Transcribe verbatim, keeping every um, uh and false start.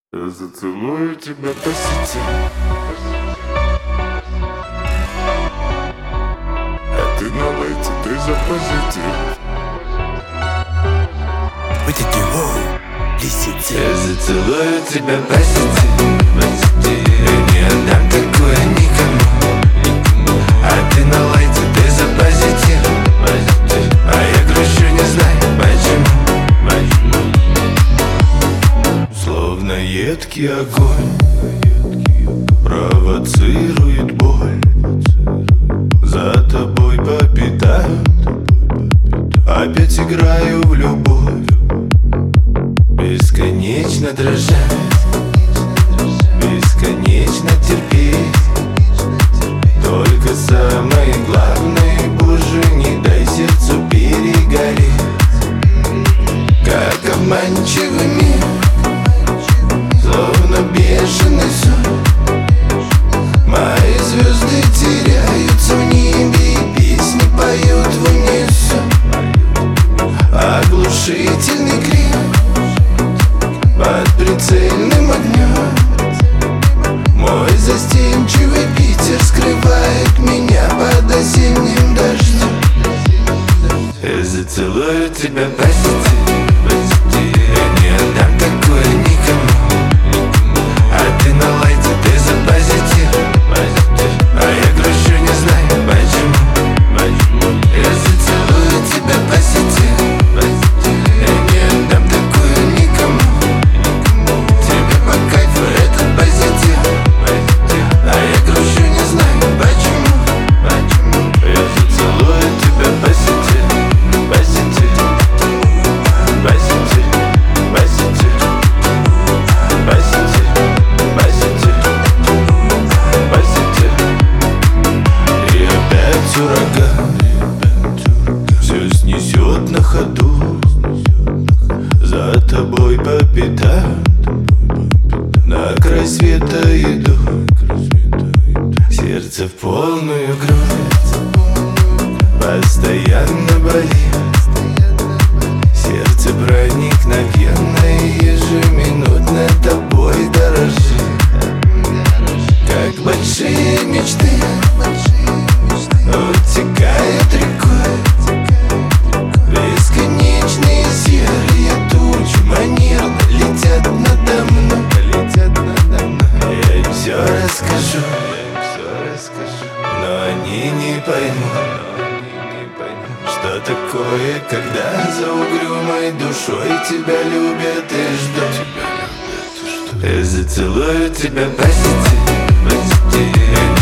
Я зацелую тебя по сети, а ты на лайте, ты за позитив. Вот эти воу, лисицы. Я зацелую тебя по сети, я не отдам такое никому. А ты на лайте, ты за позитив. А я грущу, не знаю почему. Словно едкий огонь провоцирует боль. За тобой по пятам опять играю в любовь. Бесконечно дрожать, бесконечно терпеть. Только самое главное, Боже, не дай сердцу перегореть. Как обманчивый мир, словно бешеный сон. Мои звезды теряются в небе, и песни поют в унисон. Оглушительный крик под прицельным огнем. Мой застенчивый Питер скрывает меня под осенним дождем. Я зацелую тебя по сети, я не отдам такое никому. А ты на лайте, ты за позитив. А я грущу, не знаю почему. Я зацелую тебя по сети, я не отдам такое никому. Тебе по кайфу этот позитив. А я грущу, не знаю почему. Я зацелую тебя по сети, по сети, по сети, по сети, по сети, по сети, по сети. И опять ураган все снесет на ходу. За тобой по пятам на край света иду. Сердце в полную грудь постоянно болит. Сердце проникновенно и ежеминутно тобой дорожит. Как большие мечты утекают рекой. Бесконечные серые тучи манерно летят надо мной. Летят надо мной. Я им все расскажу, но они не поймут, что такое, когда за угрюмой душой тебя любят и ждут. Я зацелую тебя по сети, по сети.